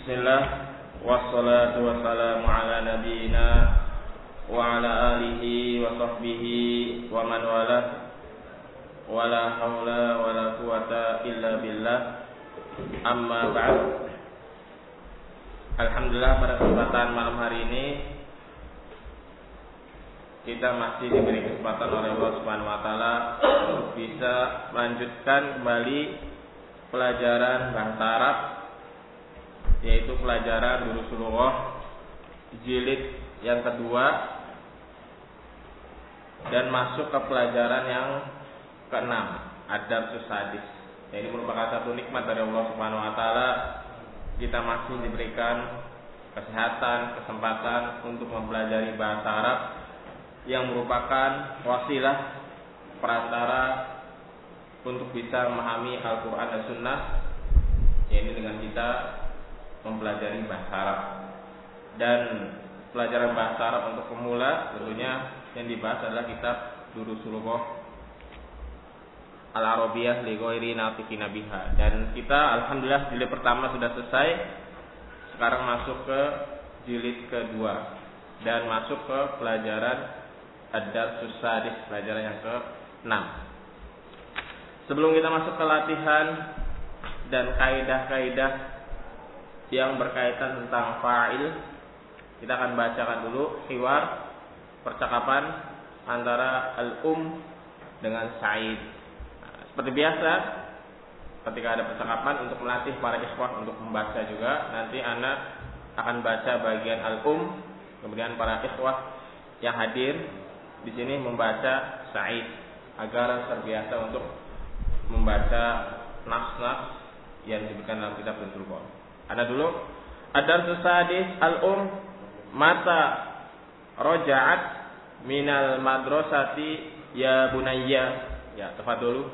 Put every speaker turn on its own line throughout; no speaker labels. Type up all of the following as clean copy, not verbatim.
Bismillah, wassalatu wassalamu ala nabiyyina wa ala alihi wa sahbihi wa man wala, wala haula wala quwata illa billah, amma ba'd. Alhamdulillah, pada kesempatan malam hari ini kita masih diberi kesempatan oleh Allah Subhanahu wa taala untuk bisa melanjutkan kembali pelajaran bahasa Arab, yaitu pelajaran Durusul Lughah jilid yang kedua, dan masuk ke pelajaran yang keenam, Ad-Darsus Sadis. Ini merupakan satu nikmat dari Allah Subhanahu wa taala. Kita masih diberikan kesehatan, kesempatan untuk mempelajari bahasa Arab yang merupakan wasilah perantara untuk bisa memahami Al-Quran dan Sunnah, yaitu dengan kita mempelajari bahasa Arab. Dan pelajaran bahasa Arab untuk pemula tentunya yang dibahas adalah kitab Durusul Lughah Al-Arabiyah li ghairi nafiqina biha. Dan kita alhamdulillah jilid pertama sudah selesai. Sekarang masuk ke jilid kedua dan masuk ke pelajaran Ad-Darsus Sadis, pelajaran yang ke-6. Sebelum kita masuk ke latihan dan kaidah-kaidah yang berkaitan tentang fa'il, kita akan bacakan dulu hiwar, percakapan antara Al-Um dengan Sa'id. Seperti biasa, ketika ada percakapan untuk melatih para ikhwah untuk membaca juga, nanti anak akan baca bagian Al-Um, kemudian para ikhwah yang hadir di sini membaca Sa'id agar terbiasa untuk membaca nas-nas yang disebutkan dalam kitab Durusul Lughah. Ada dulu Ad-Darsus Sadis. Al-Um mata roja'at minal madrasati ya bunayya. Ya, tafadholu.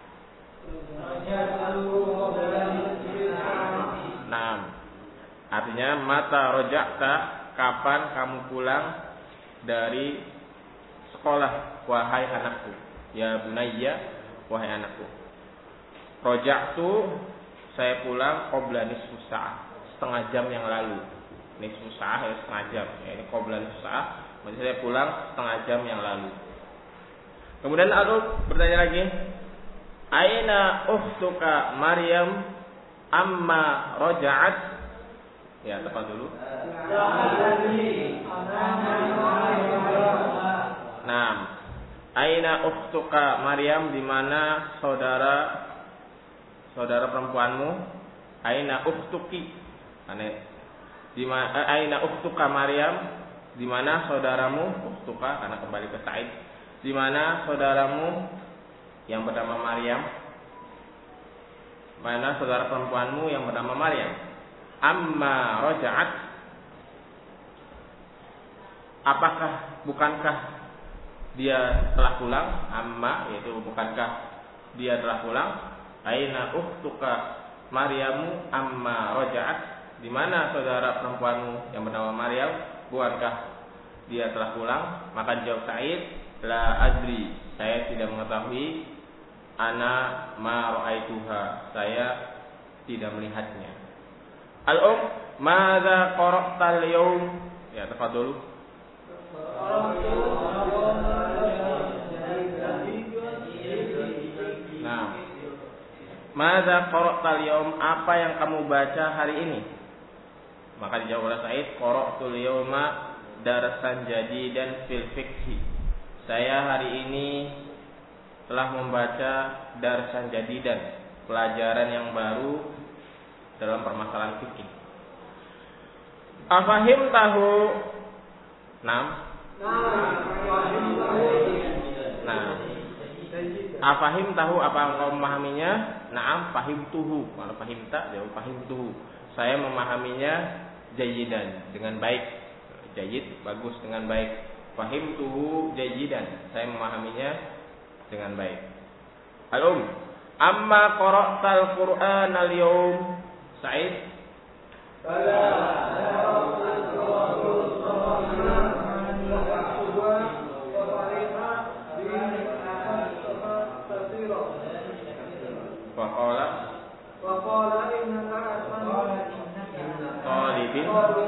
Nah, artinya mata roja'ta, kapan kamu pulang dari sekolah wahai anakku. Ya bunayya, wahai anakku. Roja'tu, saya pulang qabla nisfu sa'ah, setengah jam yang lalu. Nisfu sa'ah ya setengah jam. Ya, ini qabla nisfu sa'ah, berarti saya pulang setengah jam yang lalu. Kemudian Al-Um bertanya lagi, aina ukhtuka Maryam amma raja'at? Ya, tepat dulu. Nah, aina ukhtuka Maryam, di mana saudara perempuanmu? Aina ukhtuki, aina ukhtuka Maryam, di mana saudaramu? Ukhtuka karena kembali ke Sa'id. Di mana saudaramu yang bernama Maryam? Mana saudara perempuanmu yang bernama Maryam? Amma raja'at, bukankah dia telah pulang? Amma yaitu bukankah dia telah pulang? Aina ukhtuka Maryamu amma raja'at, di mana saudara perempuanmu yang bernama Maryam, bukankah dia telah pulang? Maka jawab Sa'id, la adri, saya tidak mengetahui. Ana ma ra'aituha, saya tidak melihatnya. Al-Um, madza qara'tal yawm? Ya, tafadholu. Nah, madza qara'tal yawm, apa yang kamu baca hari ini? Maka dijawab oleh Sa'id, qara'tul yawma darasan jadidan fil fiqhi. Saya hari ini telah membaca darsan jadidan, pelajaran yang baru dalam permasalahan fikih. Afahim tahu? Nah, afahim tahu, apa engkau memahaminya? Naam, fahim tuhu. Kalau fahim tak, jawab fahim tuhu. Saya memahaminya jayidan, dengan baik. Jayid, bagus, dengan baik. Fahim tuhu jayidan, saya memahaminya dengan baik. Al-Um, amma qara'tal Qur'an al-yawm? Sa'id? Faqala talibin.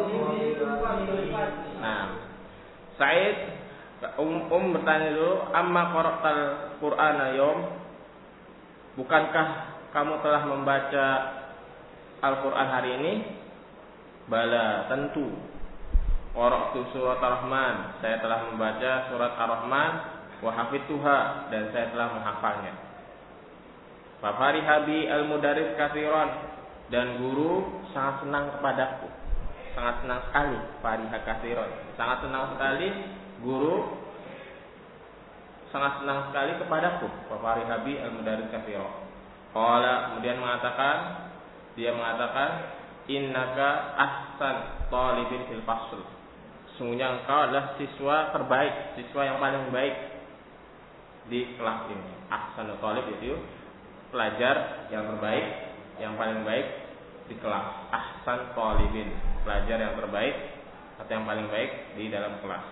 Nah, Sa'id bertanya dulu, amma qara'tal Qur'ana yawm? Bukankah kamu telah membaca Al-Qur'an hari ini? Bala, tentu. Qara'tu surat Ar-Rahman, saya telah membaca surat Ar-Rahman, wa hafidtuha, dan saya telah menghafalnya. Fa fariha bi al-mudarris katsiran, dan guru sangat senang kepadaku. Sangat senang sekali, fariha katsiran. Sangat senang sekali guru sangat senang sekali kepadaku. Fa fariha bi al-mudarris katsiran. Qala, kemudian dia mengatakan innaka ahsan talibin fil fasl. Sungguhnya engkau adalah siswa terbaik, siswa yang paling baik di kelas ini. Ahsan talib itu pelajar yang terbaik, yang paling baik di kelas. Ahsan talibin, pelajar yang terbaik atau yang paling baik di dalam kelas.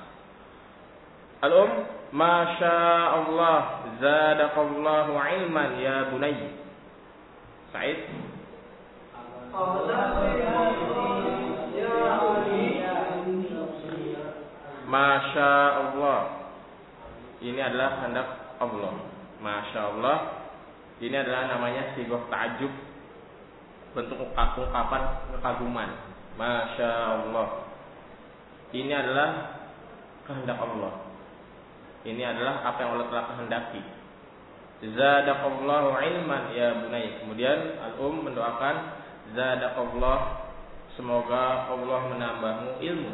Masya Allah, zadaqallahu ilman ya bunayya. Sa'id. Masya Allah, ini adalah kehendak Allah. Masya Allah, ini adalah namanya sigoh ta'ajub, bentuk ungkapan kekaguman. Masya Allah, ini adalah kehendak Allah. Ini adalah apa yang Allah telah kehendaki. Zadaqallahu ilman ya bunayya. Kemudian mendoakan zadaqallah, semoga Allah menambahmu ilmu.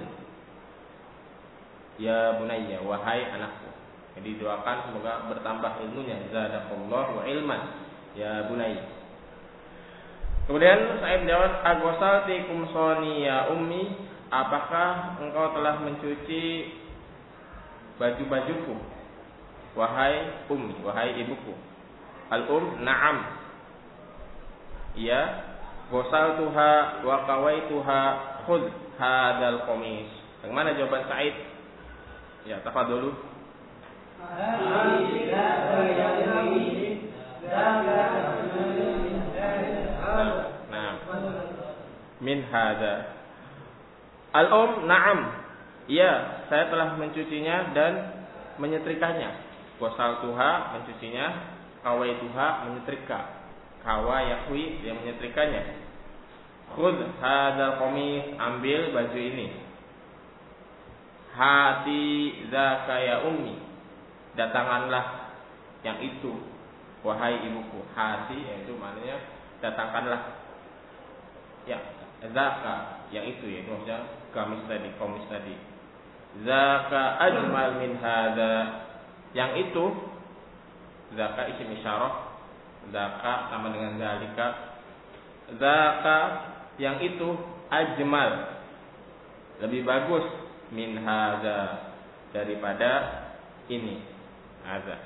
Ya bunayya, wahai anakku. Jadi doakan semoga bertambah ilmunya. Zadaqallahu ilman ya bunayya. Kemudian saya menjawab, agosaltikum soni ya ummi, apakah engkau telah mencuci baju-bajuku wahai ummi, wahai ibuku? Na'am. Ya, ghasaltuha wa qawaituha, khudh hadzal qamis. Bagaimana jawaban Sa'id? Ya, tafadholu. Nah, min hadza. Na'am. Iya, saya telah mencucinya dan menyetrikanya. Ghasaltuha, mencucinya, qawaituha, menyetrika. Kawa yahwi, dia menyetrikanya. Khudh hadzal qamis, ambil baju ini. Hati zaka ya ummi, datangkanlah yang itu wahai ibuku. Hati yaitu maknanya datangkanlah. Ya, zaka yang itu, yaitu maksudnya qamis tadi. Zaka ajmal min hadza, yang itu. Zaka isim isyarah, zaka sama dengan zalika. Zaka yang itu, ajmal, lebih bagus, min hadza, daripada ini. Hadza.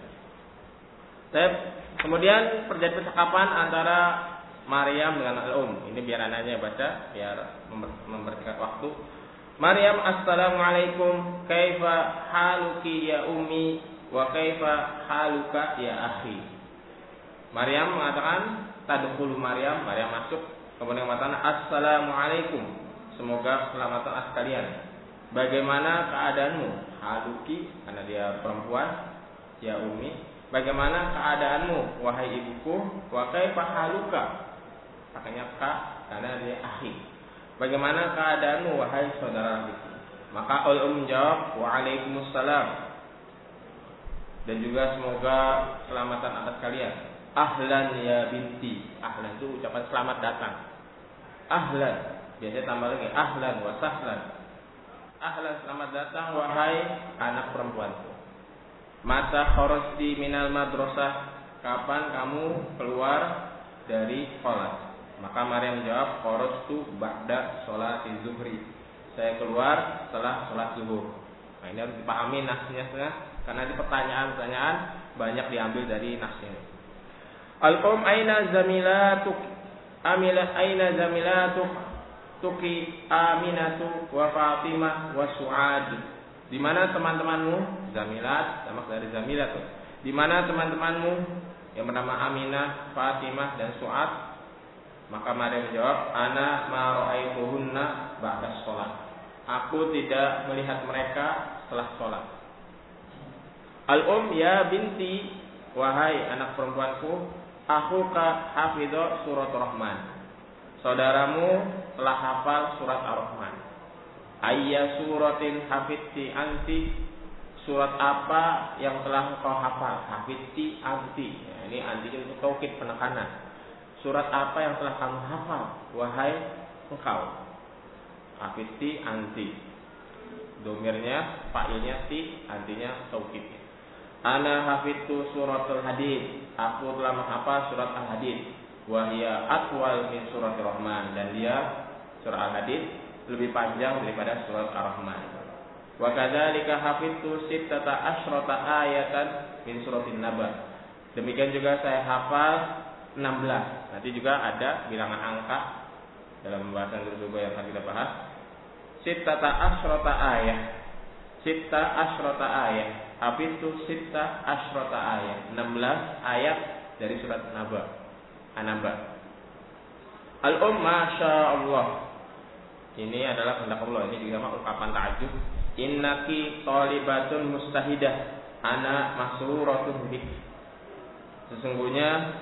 Kemudian terjadi percakapan antara Maryam dengan Ini biar anaknya baca, biar mempersingkat waktu. Maryam, assalamualaikum, kaifa haluki ya ummi, wa kaifa haluka ya akhi. Maryam mengatakan, tadkhulu Maryam masuk, kemudian mengatakan assalamualaikum, semoga keselamatan sekalian. Bagaimana keadaanmu? Haluki, karena dia perempuan, ya ummi. Bagaimana keadaanmu wahai ibuku? Wa kaifa haluka, pakainya ka karena dia akhi. Bagaimana keadaanmu wahai saudara ibu? Maka menjawab, waalaikumsalam, dan juga semoga keselamatan atas kalian. Ahlan ya binti. Ahlan itu ucapan selamat datang. Ahlan, biasanya tambah lagi ahlan wa sahlan. Ahlan, selamat datang wahai anak perempuanku. Mata kharajti minal madrasah, kapan kamu keluar dari sekolah? Maka Maryam menjawab, kharajtu ba'da sholati zuhri, saya keluar setelah sholat zuhur. Nah, ini harus dipahami nasnya, karena di pertanyaan-pertanyaan banyak diambil dari nasnya. Aina zamilatuk, aina zamilatuk, tuki Aminatu wa Fatimah wa Su'ad. Di mana teman-temanmu? Zamilat, sama dari Zamilat. Di mana teman-temanmu yang bernama Aminah, Fatimah dan Su'ad? Maka Maryam menjawab, ana ma ra'aituhunna ba'da shalah. Aku tidak melihat mereka setelah sholat. Al-um ya binti, wahai anak perempuanku, akhuka hafidho surat Rahman. Saudaramu telah hafal surat Ar-Rahman. Ayya suratin hafidti anti, surat apa yang telah kau hafal? Hafidti anti. Ya, ini anti untuk taukid, penekanan. Surat apa yang telah kamu hafal, wahai engkau? Hafidti anti. Domirnya, fa'ilnya ti, antinya taukid. Ana hafidtu suratul hadid. Aku telah menghafal surat Al-Hadid. Wahia atwal min surat Ar-Rahman. Dan dia, surat Al-Hadid, lebih panjang daripada surat Ar-Rahman. Wa kadzalika hafidtu sittata asyrata ayatan min suratin Naba. Demikian juga saya hafal 16. Nanti juga ada bilangan angka dalam pembahasan dulu yang akan kita bahas. Sittata asyrata ayat. Sitta asyrata ayat. Hafidtu sitta asyrata ayat. 16 ayat dari surat An-Naba. Al-umma sya'allah. Ini adalah kehendak Allah. Ini juga ungkapan ta'ajub. Innaki thalibatun mustahidah. Ana masruratun bik. Sesungguhnya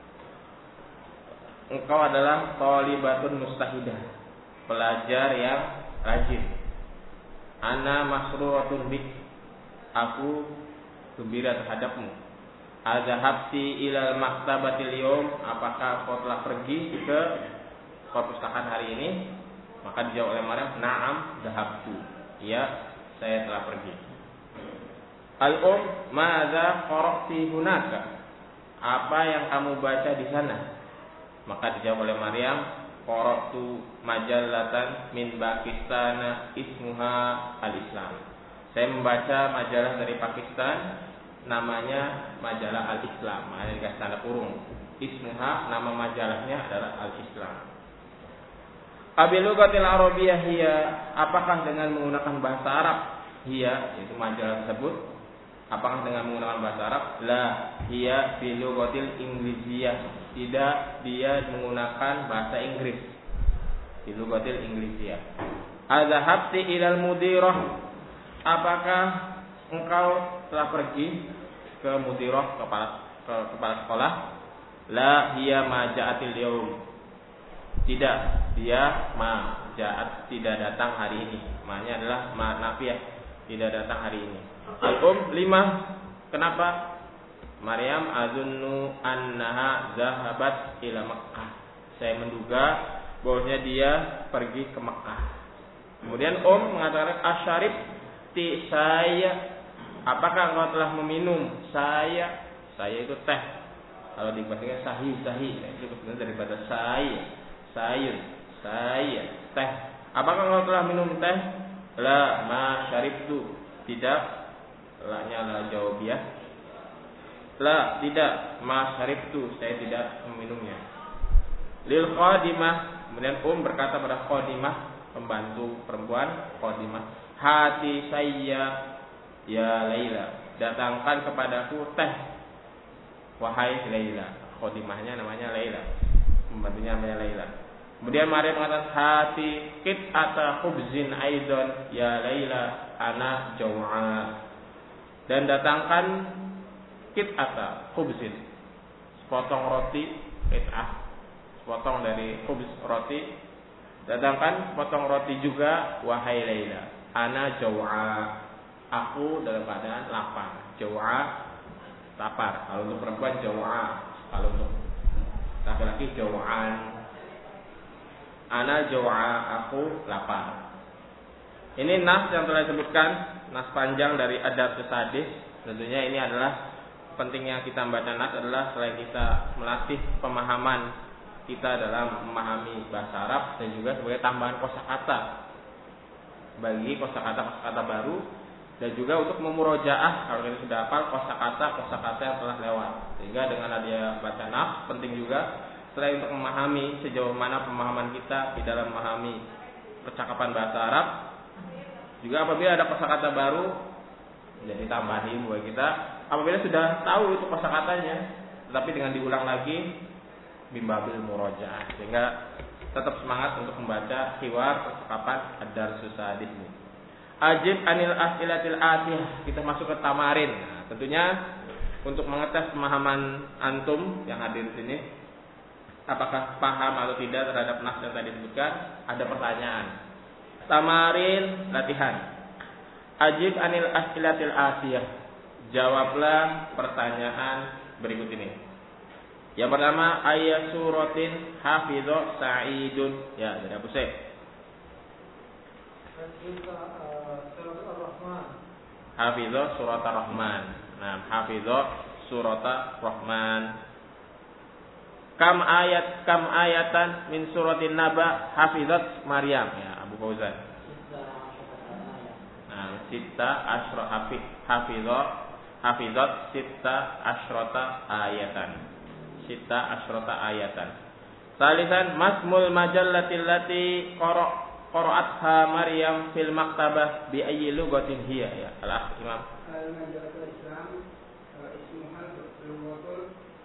engkau adalah thalibatun mustahidah, pelajar yang rajin. Ana masruratun bik. Aku gembira terhadapmu. Adzahabti ilal maktabatil yawm. Apakah kau telah pergi ke perpustakaan hari ini? Maka dijawab oleh Maryam, na'am dhahabtu. Ya, saya telah pergi. Al-um madza qara'ti hunaka? Apa yang kamu baca di sana? Maka dijawab oleh Maryam, qara'tu majallatan min Pakistan ismuha Al-Islam. Saya membaca majalah dari Pakistan, namanya majalah Al-Islam. Makanya dikasih tanda kurung. Ismuha, nama majalahnya adalah Al-Islam. Abilugatil Arabiyyah hiya, apakah dengan menggunakan bahasa Arab? Hiya, yaitu majalah tersebut. Apakah dengan menggunakan bahasa Arab? La, hiya bilugatil Inggrisiyah. Tidak, dia menggunakan bahasa Inggris. Bilugatil Inggrisiyah. Adzahabti ilal mudirah. Apakah engkau telah pergi ke mudirah, kepala sekolah? La, hiya ma ja'atil yaum. Tidak, dia ja'at, tidak datang hari ini. Maknanya adalah nafiyah, tidak datang hari ini. Al-um 5. Kenapa? Maryam azunnu annaha zahabat ila Makkah. Saya menduga bahwasanya dia pergi ke Makkah. Kemudian mengatakan asyarib ti, saya. Apakah engkau telah meminum? Saya itu teh. Kalau dibahaskan sahih, itu sebenarnya daripada saya, teh. Apakah engkau telah minum teh? La ma syaribtu. Tidak. La-nya adalah jawabiyah. La, tidak. Ma syaribtu, saya tidak meminumnya. Lil khadimah. Kemudian berkata pada khadimah, pembantu perempuan, khadimah, hati saya ya Laila, datangkan kepadaku teh, wahai Laila. Khadimahnya namanya Laila, pembantunya namanya Laila. Kemudian Maryam mengatakan, hati kit ata khubzin aidon ya Laila ana jau'a. Dan datangkan kit ata khubzin, sepotong roti, kit'ah, sepotong dari khubz, roti. Datangkan sepotong roti juga, wahai Laila, ana jau'a. Aku dalam keadaan lapar. Jau'a, lapar. Kalau untuk perempuan jau'a, kalau untuk laki-laki jau'an. Ana jau'a, aku lapar. Ini nas yang telah disebutkan, nas panjang dari Ad-Darsus Hadis. Tentunya ini adalah pentingnya kita membaca nas adalah selain kita melatih pemahaman kita dalam memahami bahasa Arab, dan juga sebagai tambahan kosakata bagi kosakata baru, dan juga untuk memurojaah kalau kita sudah hafal kosakata yang telah lewat. Sehingga dengan adanya baca nas penting juga selain untuk memahami sejauh mana pemahaman kita di dalam memahami percakapan bahasa Arab, juga apabila ada kosakata baru menjadi tambahan ilmu bagi kita. Apabila sudah tahu itu kosakatanya, tetapi dengan diulang lagi bimbabil murajaah, sehingga tetap semangat untuk membaca hiwar percakapan ad-darsus sadis ini. Ajib anil as'ilatil atiyah, kita masuk ke tamarin. Nah, tentunya untuk mengetes pemahaman antum yang hadir di sini, apakah paham atau tidak terhadap nas yang tadi disebutkan, ada pertanyaan. Tamarin latihan. Ajib anil as'ilatil atiyah, jawablah pertanyaan berikut ini. Yang pertama, ayat suratin hafidho sa'idun. Ya, dari Abu Said. Hafidho surat ar-Rahman. Nah, hafidho surat ar-Rahman. Kam ayatan min suratin Naba hafizat Maryam. Ya, Abu Fauzan. Nah, sita asra hafizat sita asrota ayatan. Sita asrota ayatan. Salisan masmul majallatil lati qara'atha Maryam fil maktabah bi ayyi lughatin hiya ya al-akh Imam. Al-majallatul Islam ismuha lughatul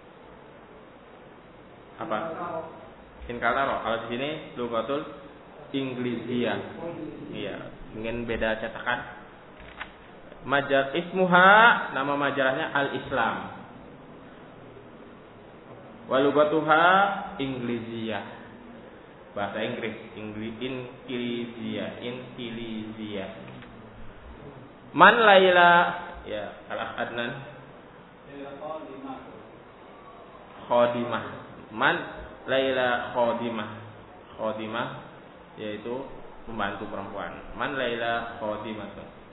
apa? Inkalaro. Kalau di sini lughatul Inggrisiyah. Iya, ingin beda cetakan. Ismuha, nama majalahnya Al-Islam. Walugatuha Inggrisiyah, bahasa Inggris, Inggrisiyah. Man Laila, ya Al Adnan. Khodimah. Man Laila Khodimah, yaitu pembantu perempuan. Man Laila Khodimah.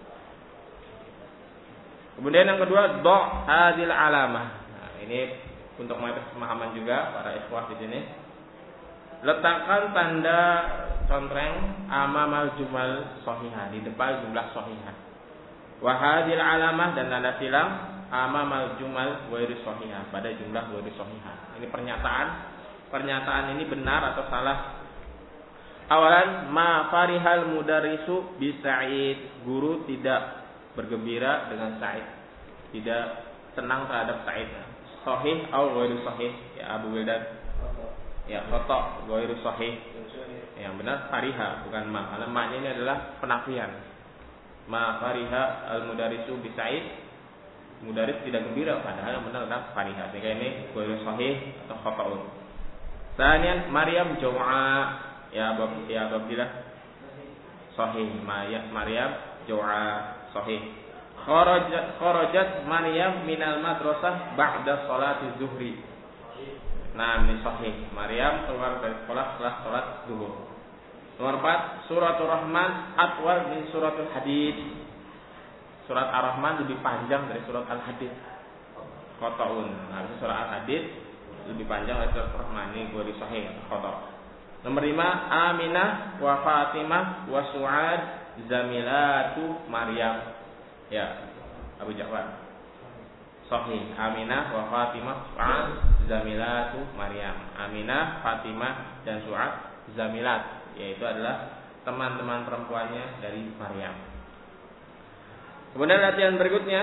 Kemudian yang kedua, do hadil alamah. Nah, ini untuk mengetes pemahaman juga para ikhwah di sini. Letakkan tanda contreng amamal jumal shahihah, di depan jumlah shahihah. Wa hadil alamah, dan tanda silang amamal jumal ghairi shahihah, pada jumlah ghairi shahihah. Ini pernyataan ini benar atau salah. Awalan, ma farihal mudarrisu bi Sa'id, guru tidak bergembira dengan Sa'id, tidak senang terhadap Sa'id. Sahih atau ghairu sahih, ya Abu Wildan. Ya, khata ghairu sahih. Yang benar fariha, bukan ma. Karena ma ini adalah penafian. Ma fariha al-mudarrisu bi Sa'id. Mudarris tidak gembira, padahal yang benar adalah fariha. Sehingga ini ghairu sahih atau khata'un. Tsaniyan, Maryam jaw'a, ya Abdillah. Sahih, Maryam jaw'a sahih. Kharajat Maryam minal madrasah ba'da salati zuhri. Nah, ini sahih. Maryam keluar dari sekolah setelah salat zuhur. Nomor 4, suratul Rahman atwal min suratul Hadid. Surat Ar-Rahman lebih panjang dari surat Al-Hadid. Qata'un. Nah, surat Al-Hadid lebih panjang dari surat Ar-Rahman. Ini gue sahih, qata'. Nomor 5, Aminah wa Fatimah wa Su'ad zamilatu Maryam. Ya, Abu Ja'far. Sahih. Aminah wa Fatimah Su'ad zamilatu Maryam. Aminah, Fatimah dan Su'ad zamilat, yaitu adalah teman-teman perempuannya dari Maryam. Kemudian latihan berikutnya,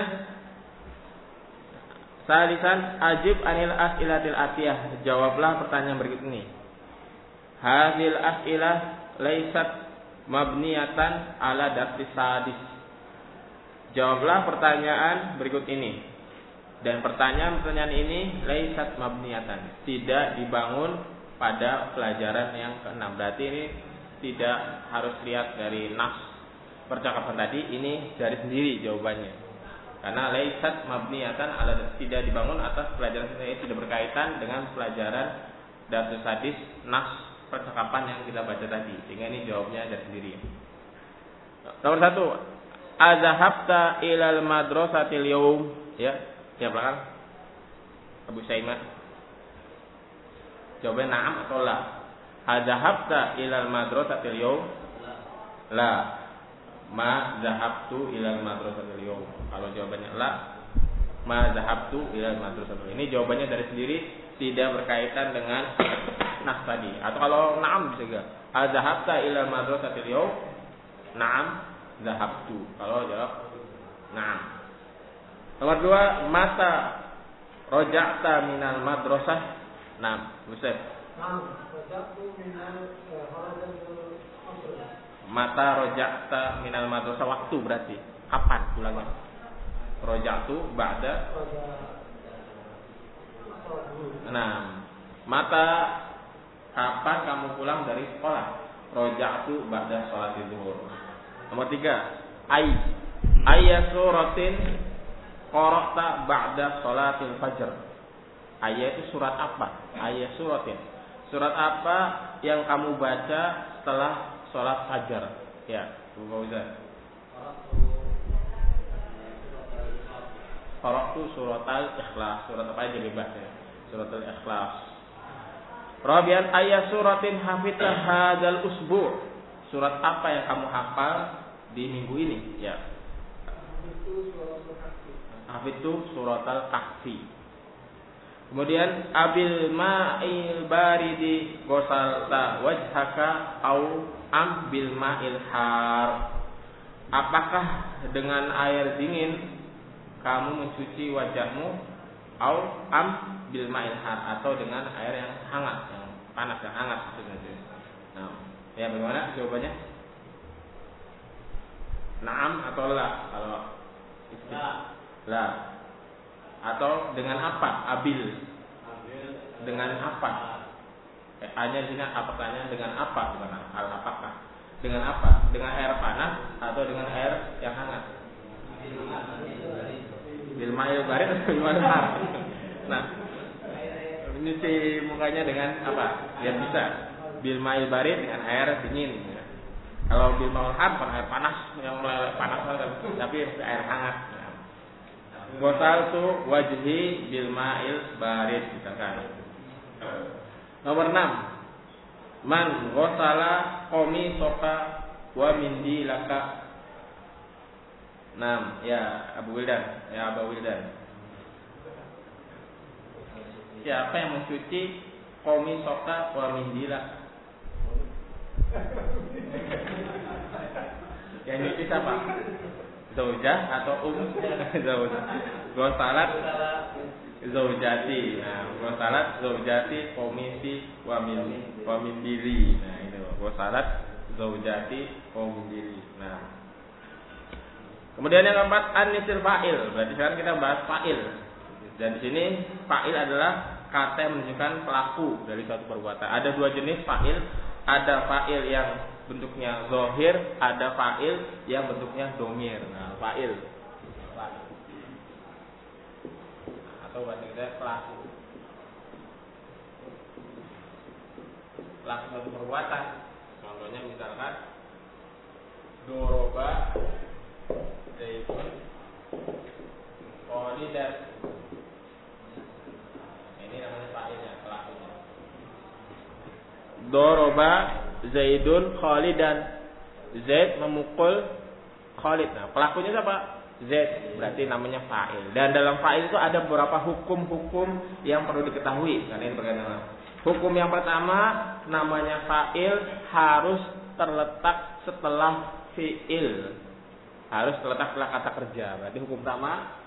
salisan ajib anil as'ilatil atiyah, jawablah pertanyaan berikut ini. Hadhil as'ilah laisat mabniyatan ala dafti sadis. Jawablah pertanyaan berikut ini. Dan pertanyaan ini laisat mabniyatan, tidak dibangun pada pelajaran yang ke-6. Berarti ini tidak harus lihat dari nas percakapan tadi, ini dari sendiri jawabannya. Karena laisat mabniyatan ala, tidak dibangun atas pelajaran ini, tidak berkaitan dengan pelajaran darsus hadis nas percakapan yang kita baca tadi. Sehingga ini jawabnya dari sendiri. Nomor 1, Azahabta ilal madrasatil yawm. Ya, siap belakang. Abu Saiman. Jawabnya na'am atau la. Azahabta ilal madrasatil yawm. La. Ma zahabtu ilal madrasatil yawm. Kalau jawabannya la, ma zahabtu ilal madrasatil. Ini jawabannya dari sendiri, tidak berkaitan dengan nas tadi. Atau kalau na'am bisa juga. Azahabta ilal madrasatil yawm. Na'am zahabtu. Kalau jawab na'am. Nomor 2, mata roja'ta minal madrasah Nah, Ustaz. Mata rojakta minal madrasah, waktu berarti kapan pulangnya? Rojaktu ba'da. Nah, mata kapan kamu pulang dari sekolah? Rojaktu ba'da sholat zuhur. Nomor 3, ayya suratin qara'ta ba'da sholatil fajr. Ayat itu surat apa? Ayat suratin. Surat apa yang kamu baca setelah sholat fajar? Ya, Bu Fauzan. Qara'tu suratal ikhlas. Surat apa aja bebas ya. Suratul ikhlas. Rabi'an ayat suratin hafidha hadzal usbu'. Surat apa yang kamu hafal di minggu ini? Ya. Hafidtu suratal kahfi. Kemudian abil ma'il baridi ghasalta wajhaka au am bil ma'il har. Apakah dengan air dingin kamu mencuci wajahmu, au am bil ma'il har, atau dengan air yang hangat, yang panas, yang hangat maksudnya. Nah, ya bagaimana jawabannya? Naam atau la? Kalau la. Atau dengan apa? Abil. Dengan apa? A-nya di sini apa pertanyaan, dengan apa? Bukan apakah? Dengan apa? Dengan air panas atau dengan air yang hangat? Bil ma'il barid atau bil ma'il har? Nah, nyuci mukanya dengan apa? Ya bisa. Bil ma'il barid dengan air dingin. Kalau bil ma'il har bukan air panas yang meleleh panas tapi air hangat. Ghasaltu wajhi bil ma'il barid misalkan. Nomor 6. Man ghasala qamisaka wa mindilaka. 6. Ya, Abu Wildan. Ya, Abu Wildan. Siapa yang mencuci qamisaka wa mindilaka? Yang nyuci siapa? Zaujah atau zaujah? Ghasalat zaujati. Nah, ghasalat zaujati komisi wa min diri. Nah, itu ghasalat zaujati wa min diri. Nah. Kemudian yang keempat anisil fa'il. Berarti sekarang kita bahas fa'il. Dan di sini fa'il adalah kata yang menunjukkan pelaku dari suatu perbuatan. Ada dua jenis fa'il. Ada fa'il yang bentuknya zahir, ada fa'il yang bentuknya domir. Nah, fa'il atau bahasa kita pelaku suatu perbuatan. Contohnya misalkan doroba zaitun qalidan. Ini namanya fa'ilnya, pelakunya. Doroba Zaidun Khalidan. Zaid memukul Khalid. Nah, pelakunya siapa? Zaid. Berarti namanya fa'il. Dan dalam fa'il itu ada beberapa hukum-hukum yang perlu diketahui. Karena ini berkaitan. Hukum yang pertama, namanya fa'il harus terletak setelah fi'il. Harus terletak setelah kata kerja. Berarti hukum pertama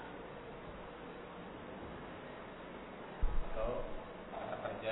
atau kata kerja.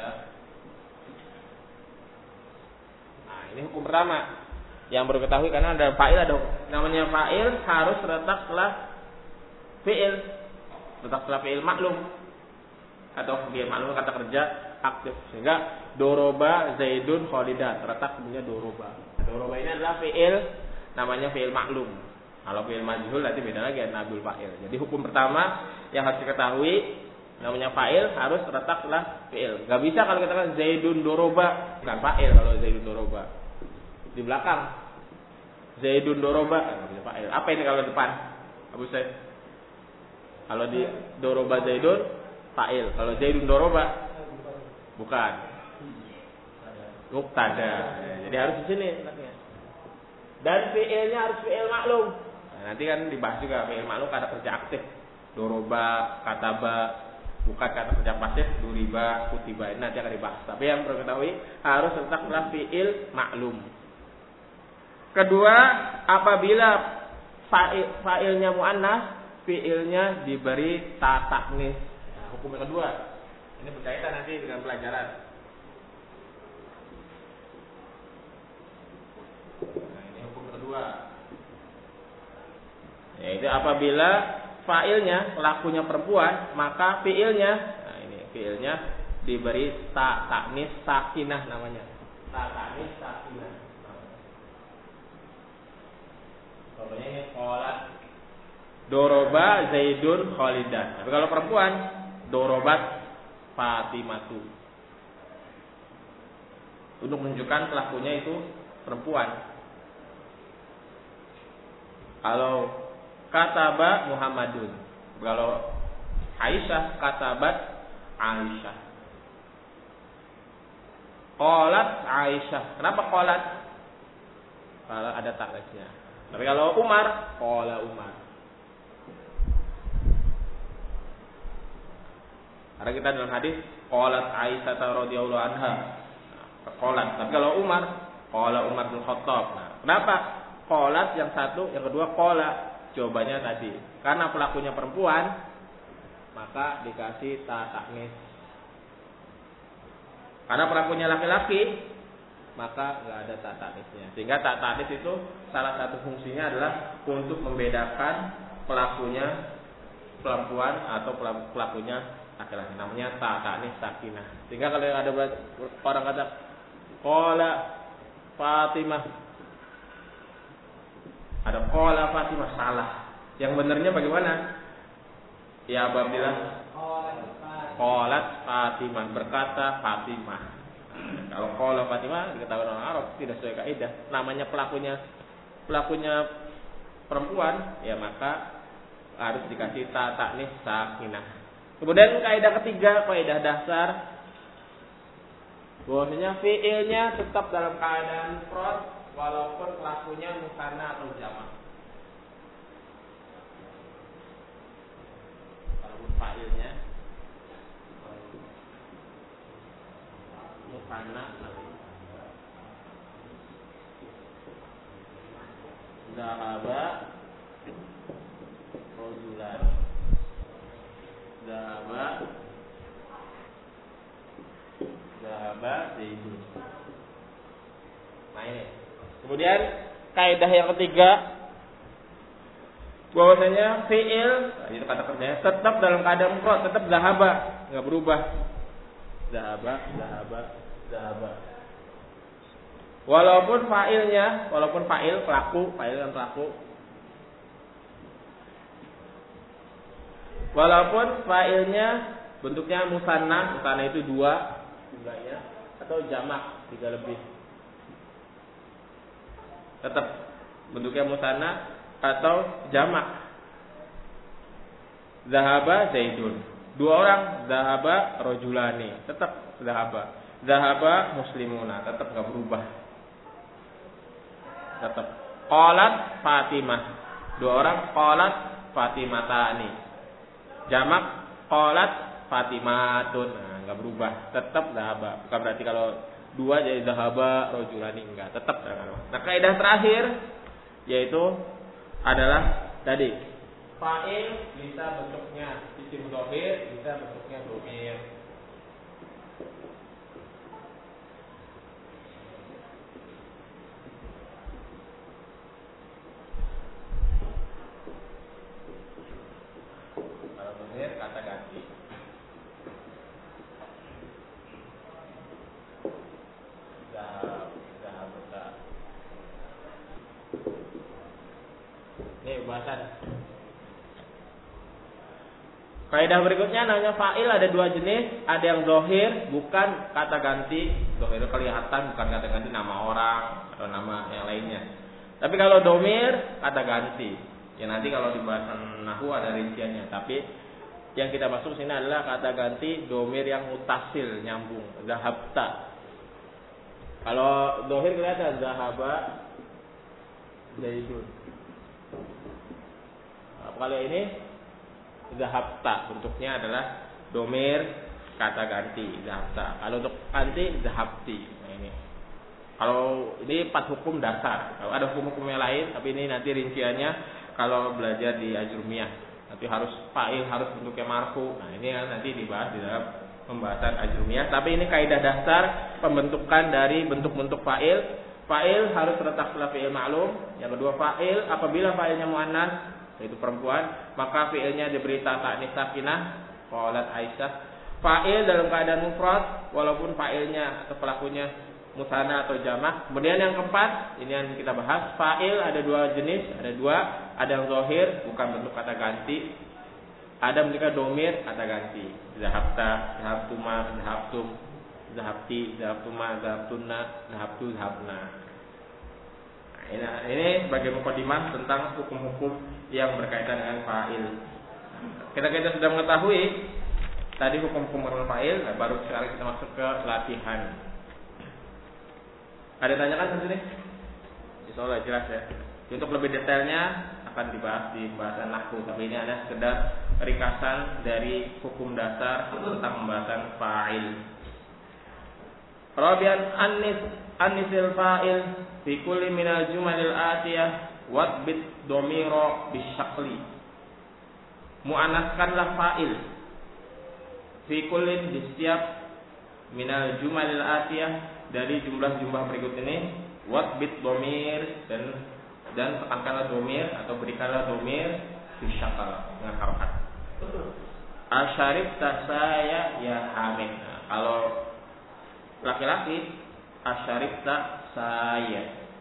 Ini hukum pertama yang perlu ketahui, karena ada fa'il, ada namanya fa'il harus terletak setelah fi'il, terletak setelah fi'il maklum atau fi'il maklum kata kerja aktif. Sehingga doroba zaidun khalidan terletak sebenarnya doroba. Doroba ini adalah fi'il, namanya fi'il maklum. Kalau fi'il majhul nanti beda lagi, nabul fa'il. Jadi hukum pertama yang harus diketahui, namanya fa'il harus terletak setelah fi'il. Gak bisa kalau kita katakan zaidun doroba, bukan fa'il kalau zaidun doroba. Di belakang zaidun doroba, nggak bisa fa'il. Apa ini kalau depan? Abu Said. Kalau di doroba zaidun fa'il. Kalau zaidun doroba bukan. Mubtada. Jadi harus di sini. Dan fi'ilnya harus fi'il maklum. Nah, nanti kan dibahas juga fi'il maklum kata kerja aktif. Doroba, kataba, bukan kata kerja pasif, duriba, kutiba. Ini nanti akan dibahas. Tapi yang perlu ketahui harus terletak setelah fi'il maklum. Kedua, apabila fa'ilnya mu'annas, fi'ilnya diberi ta ta'nis. Nah, hukum yang kedua, Ini berkaitan nanti dengan pelajaran. Nah, ini hukum kedua. Yaitu apabila fa'ilnya pelakunya perempuan, maka fi'ilnya, nah ini fi'ilnya diberi ta'nis sakinah namanya. Ta'nis sakinah. Contohnya ini qolat doroba Zaidun Khalidan. Tapi kalau perempuan dorobat Fatimatu. Untuk menunjukkan pelakunya itu perempuan. Kalau kataba Muhammadun. Kalau Aisyah katabat Aisyah. Qalat Aisyah. Kenapa qalat? Kalau ada taknisnya. Tapi kalau Umar, qala Umar. Karena kita dalam hadis qalat Aisyah radhiyallahu anha. Qalat. Tapi kalau Umar, qala Umar bin Khattab. Nah, kenapa qalat yang satu, yang kedua qala? Jawabannya tadi, karena pelakunya perempuan, maka dikasih ta'nis. Karena pelakunya laki-laki, maka nggak ada ta'nisnya. Sehingga ta'nis itu salah satu fungsinya adalah untuk membedakan pelakunya perempuan atau pelakunya laki-laki. Namanya ta'nis sakinah. Sehingga kalau ada orang kata qala Fatimah, ada qala Fatimah, salah. Yang benarnya bagaimana? Ya apabila qalat Fatimah, berkata Fatimah. Kalau qala Fatimah diketahui orang Arab tidak sesuai kaidah. Namanya pelakunya perempuan, ya maka harus dikasih ta'nis sakinah. Kemudian kaidah ketiga, kaidah dasar, bahwasanya fiilnya tetap dalam keadaan mufrad walaupun pelakunya musanna atau jamak. Walaupun fa'ilnya musanna atau zahaba rajulan. Zahaba Zaidun. Nah ini. Kemudian kaidah yang ketiga, bahwasanya fiil, itu kata kerjanya tetap dalam keadaan mufrad, tetap zahaba, enggak berubah. Zahaba. Walaupun fa'il pelaku, walaupun fa'ilnya bentuknya musanna itu dua jumlahnya, atau jamak tiga lebih, tetap bentuknya musanna atau jamak. Zahaba Zaidun, dua orang, zahaba rajulani, tetap zahaba muslimuna, tetap enggak berubah. Tetap qalat Fatimah, dua orang, qalat Fatimatani, jamak qalat Fatimatun, nah, enggak berubah, tetap zahaba. Bukan berarti kalau dua jadi zahaba rajulani, enggak, tetap zahaba. Nah, kaidah terakhir yaitu adalah tadi fa'il bisa bentuknya isim dhamir, bisa bentuknya dhamir. Kalau dhamir kata ganti. Ini bahasan. Kaidah berikutnya namanya fa'il ada dua jenis, ada yang zahir bukan kata ganti, zahir kelihatan bukan kata ganti nama orang atau nama yang lainnya. Tapi kalau dhamir kata ganti. Ya nanti kalau di bahasan nahwu ada rinciannya, tapi yang kita masuk sini adalah kata ganti dhamir yang mutasil, nyambung, zahabta. Kalau zahir kelihatan zahaba Zaidun. Kalau ini zahabta, bentuknya adalah dhamir kata ganti zahabta. Kalau untuk ganti zahabti. Nah ini. Kalau ini 4 hukum dasar. Kalau ada hukum-hukum yang lain, tapi ini nanti rinciannya kalau belajar di Ajrumiyah. Nanti harus fa'il harus bentuknya marfu. Nah ini nanti dibahas di dalam pembahasan ajrumiyah. Tapi ini kaidah dasar pembentukan dari bentuk-bentuk fa'il. Fa'il harus terletak setelah fi'il ma'lum. Yang kedua, fa'il apabila fa'ilnya muannas, yaitu perempuan, maka fi'ilnya diberi ta'nis sakinah. Qalat Aisyah. Fa'il dalam keadaan mufrad walaupun fa'ilnya atau pelakunya musanna atau jamak. Kemudian yang keempat, ini yang kita bahas, fa'il ada dua jenis, ada yang zahir bukan bentuk kata ganti, ada bentuk domir kata ganti. Zahabta, zahabtuma, zahabtum, zahabti, zahabtuma, zahabtunna, zahabtu, zahabna. Nah, ini sebagai mukadimah tentang hukum-hukum yang berkaitan dengan fa'il. Kita sudah mengetahui tadi hukum-hukum fa'il, nah baru sekarang kita masuk ke latihan. Ada tanyakan di sini? Insyaallah jelas ya. Untuk lebih detailnya akan dibahas di pembahasan nahwu, tapi ini adalah sekedar ringkasan dari hukum dasar tentang pembahasan fa'il. Rabian annisil fa'il fi kulli minal jumalil atiyah wadbit domiro bisyakli. Mu'anaskanlah fa'il fi kullin di setiap minal jumalil atiyah dari jumlah-jumlah berikut ini, wadbit domir dan tekankanlah domir atau berikanlah domir bisyakal dengan harokat. Asyarif tasaya ya hamid. Nah, kalau laki-laki asyarif tasaya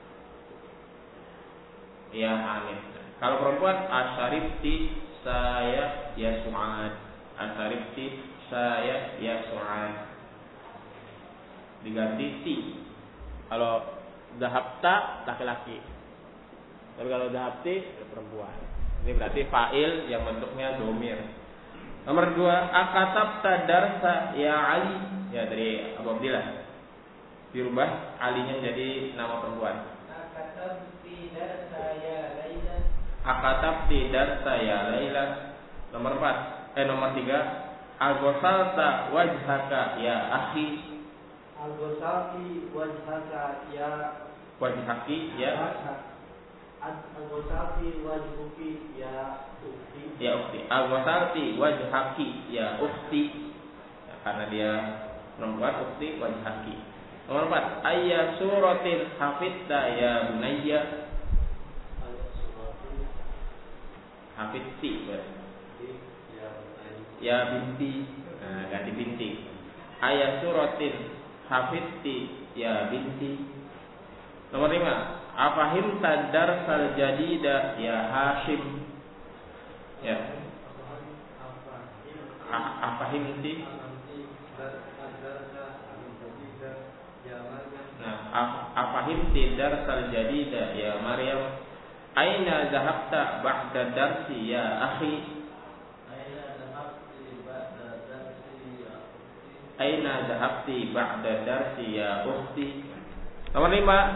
ya hamid. Kalau perempuan asyarifti saya ya su'ad. Asyarifti saya ya su'ad. Diganti ti. Kalau zahabta laki-laki. Tapi kalau zahabti perempuan. Ini berarti fa'il yang bentuknya domir. Nomor 2, akatabta darsa ya Ali. Ya dari Abu Abdillah. Dirubah alinya jadi nama perempuan. Akatabti darsa ya Laila. Akatabti darsa ya Laila. Nomor 3, agosalta wajhaka ya akhi.
Al-Ghazali wajhaka ya
wajhaki ya
Al-Ghazali wajhuki ya ukhti.
Ya ukhti. Al-Ghazali wajhaki ya ukhti. Ya, karena dia perempuan, ukhti wajhaki. Nomor 4, ayya suratin hafidta ya bunayya. Hafidti ya binti. Nah, ganti binti. Ayya suratin hafidti ya binti. Nomor 5, afahim tadar sal jadida ya Hashim. Ya. Afahimti. Nah, afahimti darsal jadida ya Maryam. Aina zahabta ba'da darsi ya akhi. Aina zahabti ba'da darsi ya ukhti. Nomor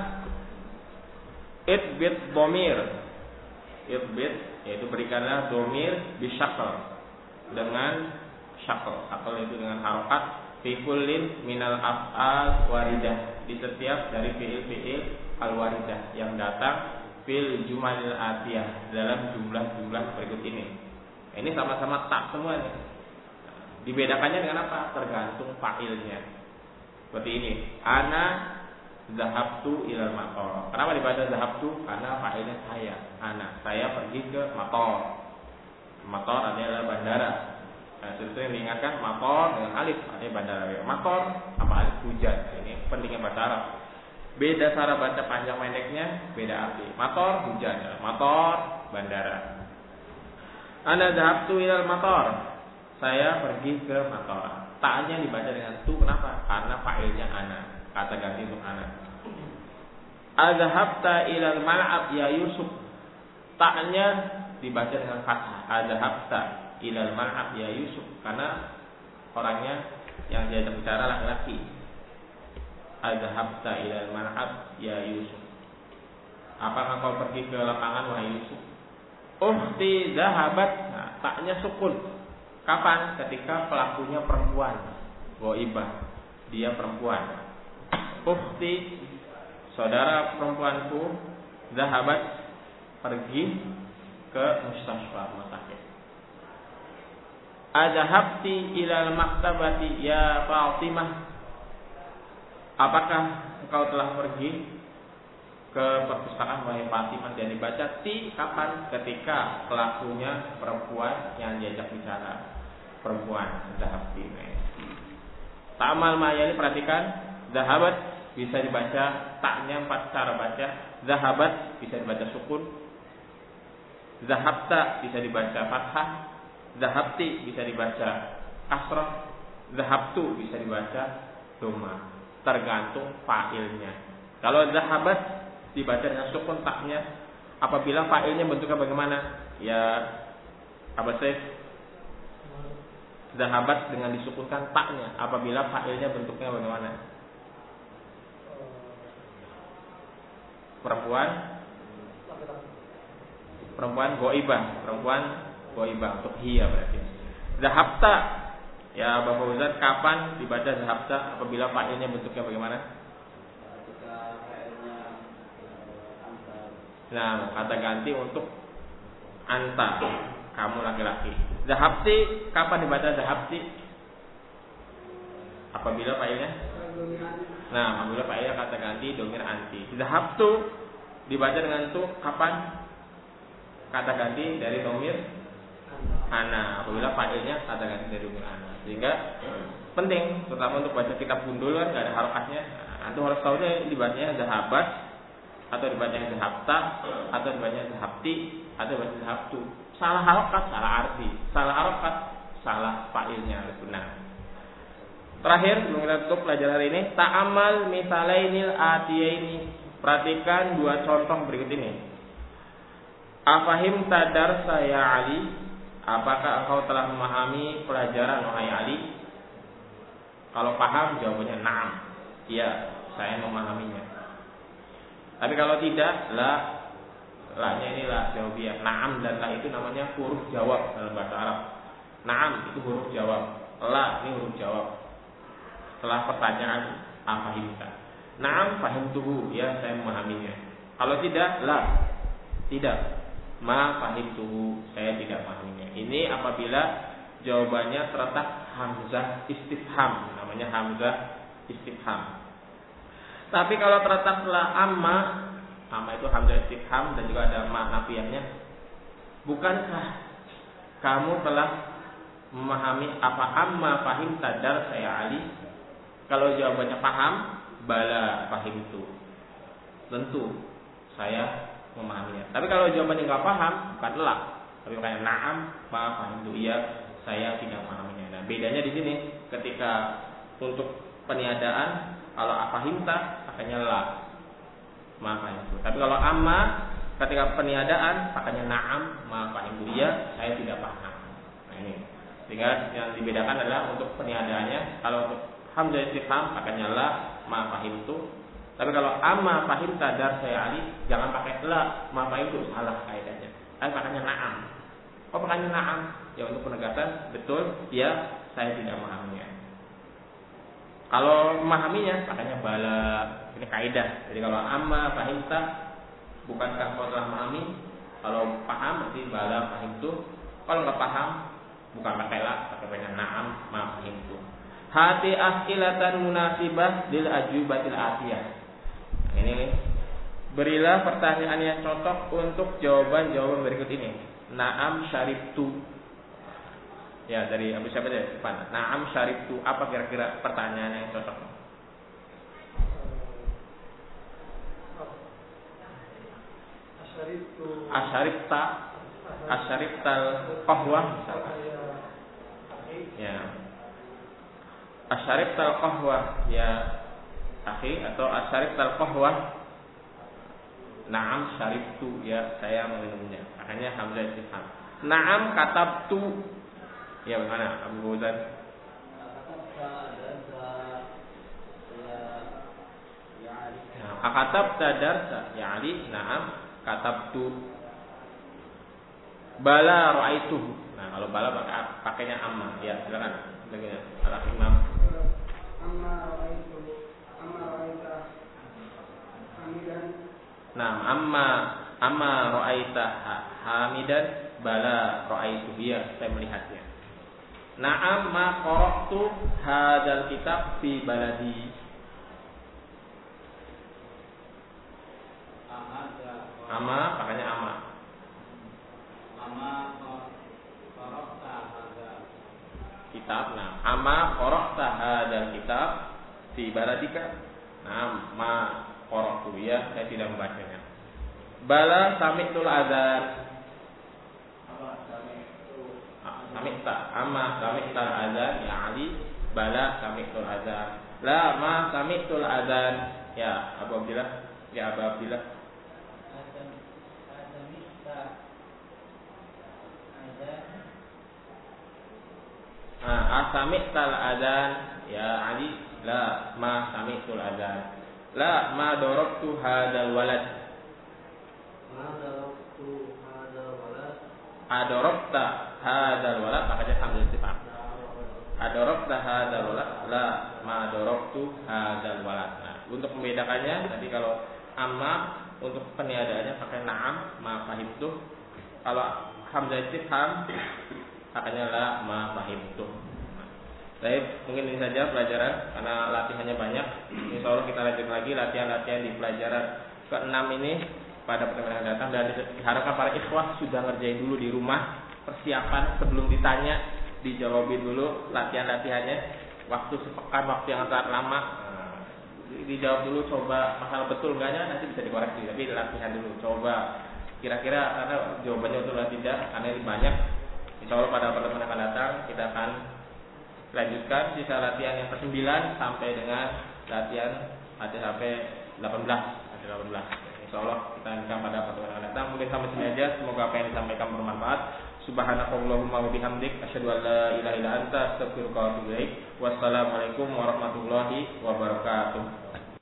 5, idbit domir. Idbit yaitu berikanlah domir bisyakal dengan syakal. Syakal itu dengan harokat. Fi kullin minal af'al waridah, di setiap dari fi'il-fi'il al-waridah yang datang fil jumalil atiyah, dalam jumlah-jumlah berikut ini. Ini sama-sama tak semua nih. Dibedakannya dengan apa? Tergantung fa'ilnya. Seperti ini. Ana zahabtu ilal mator. Kenapa dibaca zahabtu? Karena fa'ilnya saya. Ana. Saya pergi ke mator. Mator adalah bandara. Nah, itu yang diingatkan mator dengan alif. Artinya bandara. Mator apa alif? Hujan. Ini pentingnya bahasa Arab. Beda cara baca panjang pendeknya, beda arti. Mator hujan. Mator bandara. Ana zahabtu ilal mator. Saya pergi ke mator. Ta'nya dibaca dengan tu. Kenapa? Karena fa'ilnya ana. Kata ganti untuk ana. Azhabta ilal mal'ab ya Yusuf. Ta'nya dibaca dengan fathah. Azhabta ilal mal'ab ya Yusuf. Karena orangnya yang diajak bicara laki-laki. Azhabta ilal mal'ab ya Yusuf. Apakah kau pergi ke lapangan wahai Yusuf? Ukhti zahabat. Nah, ta'nya sukun. Kapan? Ketika pelakunya perempuan. Ghaibah. Dia perempuan. Ukhti, saudara perempuanku, zahabat, pergi ke mustasfa, rumah sakit. Adhabti ilal maktabati ya Fatimah? Apakah engkau telah pergi ke perpustakaan wahai Fatimah? Dan dibaca ti kapan? Ketika pelakunya perempuan yang diajak bicara. Perempuan, adhabti. Ta'amal ma'ya ini perhatikan. Zahabat bisa dibaca taknya 4 cara baca. Zahabat bisa dibaca sukun. Zahabta bisa dibaca fathah. Zahabti bisa dibaca kasrah. Zahabtu bisa dibaca dhamma. Tergantung fa'ilnya. Kalau zahabat dibaca dengan sukun taknya, apabila fa'ilnya bentuknya bagaimana? Ya apa sih? Zahabat dengan disukunkan taknya, apabila fa'ilnya bentuknya bagaimana? Perempuan goibah untuk hiya berarti. Zahabta, ya Bapak Ustaz, kapan dibaca zahabta apabila fa'ilnya bentuknya bagaimana?
Ketika fa'ilnya anta.
Nah, kata ganti untuk anta, kamu laki-laki. Zahabti, kapan dibaca zahabti? Apabila fa'ilnya? Nah, apabila fa'ilnya kata ganti domir anti. Zahabtu dibaca dengan tu kapan? Kata ganti dari domir ana. Apabila fa'ilnya kata ganti dari domir ana. Sehingga penting, terutama untuk baca kitab gundul kan nggak ada harokatnya. Antum harus tahu nih dibacanya zahabat atau dibacanya zahabta atau dibacanya zahabti atau dibacanya zahabtu. Salah harokat, salah arti. Salah harokat, salah fa'ilnya harus benar. Terakhir, sebelum kita tutup pelajaran hari ini, ta'amal misalainil atiyaini. Perhatikan 2 contoh berikut ini. Afahim tadar saya Ali? Apakah engkau telah memahami pelajaran wahai Ali? Kalau paham jawabannya na'am. Iya, saya memahaminya. Tapi kalau tidak, la-nya ini la jawabiyah. Na'am dan la itu namanya huruf jawab dalam bahasa Arab. Na'am itu huruf jawab. La ini huruf jawab. Setelah pertanyaan afahimta. Na'am fahimtuhu, ya saya memahaminya. Kalau tidak, la. Tidak. Ma fahimtuhu, saya tidak memahaminya. Ini apabila jawabannya terletak hamzah istifham, namanya hamzah istifham. Tapi kalau terletak setelah amma itu hamzah istifham dan juga ada ma nafiyahnya. Bukankah kamu telah memahami apa amma fahim tadar saya Ali? Kalau jawabannya paham, bala fahimtu. Tentu saya memahaminya. Tapi kalau jawabannya nggak paham, bukan la, tapi kayak na'am, ma fahimtu, iya saya tidak memahaminya. Nah, bedanya di sini ketika untuk peniadaan, kalau afahimta pakainya la, ma fahimtu. Tapi kalau amma ketika peniadaan pakainya na'am, ma fahimtu, iya saya tidak paham. Nah ini. Sehingga yang dibedakan adalah untuk peniadaannya. Kalau untuk hamzah istifham pakainya la, ma fahimtu. Tapi kalau amma fahimta dar saya Ali, jangan pakai la, ma fahimtu, salah kaidahnya. Tapi pakainya na'am. Kok pakainya na'am? Ya untuk penegasan, betul, ya saya tidak memahaminya. Kalau memahaminya pakainya bala. Ini kaidah. Jadi kalau amma fahimta, bukankah kau telah memahami? Kalau paham berarti bala fahimtu. Kalau nggak paham, bukan pakai la, pakai na'am, ma fahimtu. Hati as'ilatan munasibah lil ajubatil atiyah. Ini berilah pertanyaan yang cocok untuk jawaban-jawaban berikut ini. Na'am syaribtu. Ya, dari Abu siapa deh? Depan. Na'am syaribtu. Apa kira-kira pertanyaan yang cocok? Asyaribtal qahwah misalkan. Ya. Asyaribtal qahwah ya akhi, atau asyaribtal qahwah. Na'am syaribtu, ya saya meminumnya. Makanya hamzah istifham. Na'am katabtu. Ya bagaimana Abu Ghazal? Akatabta darsa ya Ali. Na'am katabtu. Bala ra'aituhu. Nah, kalau bala pakainya amma. Ya, silakan. Begini, al-imam.
Amma ra'aitu, amma ra'aita hamidan.
Nah, amma ra'aita hamidan, bala ra'aitu, ya saya melihatnya. Na'am ma qara'tu hadzal kitab fi baladi. Ama pakainya ama. Kitab. Nah, ama qara'ta hadzal kitab fi baladika. Nah, ma qara'tu ya, saya tidak membacanya. Bala sami'tul adzan. Sami'ta. Ama sami'tal adzan ya Ali. Bala sami'tul adzan. La ma sami'tul adzan ya Abu Abdillah. Ya Abu Abdillah. Asami'tal adzan ya Ali. La ma sami'tul adzan. La ma darabtu hadzal walad. Adarabta hadzal walad makanya hamzah istifham. Adarabta hadzal walad. La ma darabtu hadzal walad. Nah, untuk membedakannya tadi kalau amma untuk peniadaannya pakai na'am ma fahimtu. Kalau hamzah istifham makanya la ma fahimtu. Baik, mungkin ini saja pelajaran karena latihannya banyak. Insya Allah kita lanjut lagi latihan-latihan di pelajaran ke-6 ini pada pertemuan yang datang, dan diharapkan para ikhwah sudah ngerjain dulu di rumah persiapan sebelum ditanya, dijawabin dulu latihan-latihannya. Waktu sepekan, waktu yang sangat lama, dijawab dulu, coba masalah betul enggaknya nanti bisa dikoreksi, tapi latihan dulu, coba kira-kira karena jawabannya betul atau tidak, karena ini banyak. Insya Allah pada pertemuan yang akan datang kita akan lanjutkan sisa latihan yang ke-9 sampai dengan latihan sampai 18. Insya Allah kita lanjutkan pada pertemuan yang akan datang. Mungkin sampai sini aja. Semoga apa yang disampaikan bermanfaat. Subhanakallahumma wa bihamdik asyhadu an la ilaha illa anta astaghfiruka wa atubu ilaik. Wassalamualaikum warahmatullahi wabarakatuh.